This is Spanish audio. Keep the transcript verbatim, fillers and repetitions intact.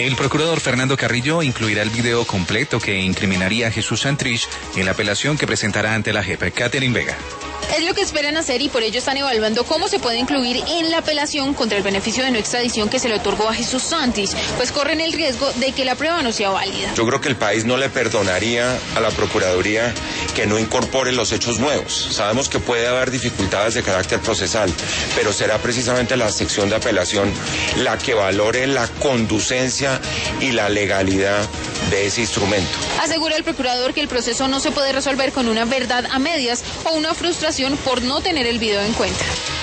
El procurador Fernando Carrillo incluirá el video completo que incriminaría a Jesús Santrich en la apelación que presentará ante la J E P. Catherine Vega. Es lo que esperan hacer y por ello están evaluando cómo se puede incluir en la apelación contra el beneficio de no extradición que se le otorgó a Jesús Santrich, pues corren el riesgo de que la prueba no sea válida. Yo creo que el país no le perdonaría a la Procuraduría que no incorpore los hechos nuevos. Sabemos que puede haber dificultades de carácter procesal, pero será precisamente la sección de apelación la que valore la conducencia y la legalidad de ese instrumento. Asegura el procurador que el proceso no se puede resolver con una verdad a medias o una frustración por no tener el video en cuenta.